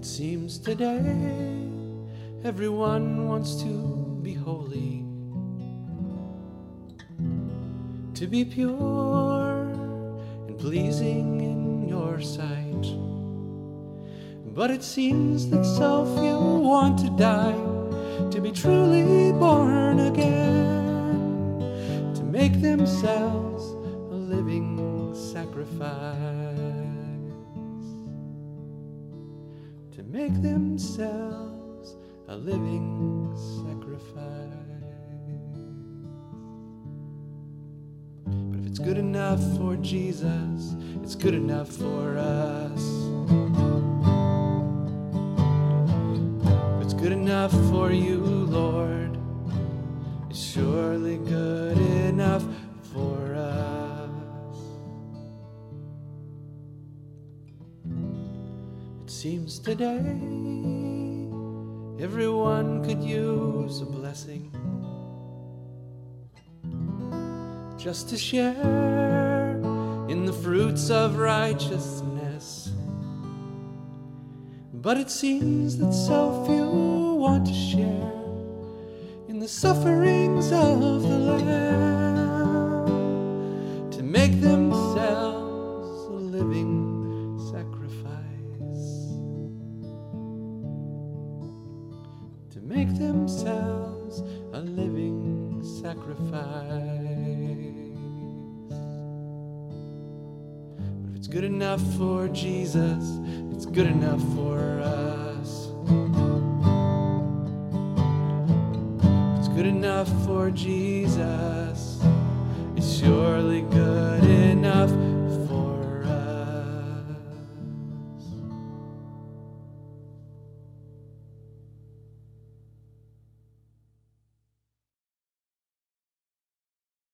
seems today everyone wants to be holy, to be pure and pleasing in your sight. But it seems that so few want to die, to be truly born again, to make themselves a living sacrifice, to make themselves a living sacrifice. But if it's good enough for Jesus, it's good enough for us. If it's good enough for you, Lord, it's surely good enough for us. It seems today everyone could use a blessing, just to share in the fruits of righteousness. But it seems that so few want to share in the sufferings of the Lamb, to make themselves a living sacrifice, to make themselves a living sacrifice. But if it's good enough for Jesus, it's good enough for us. If it's good enough for Jesus, it's surely good enough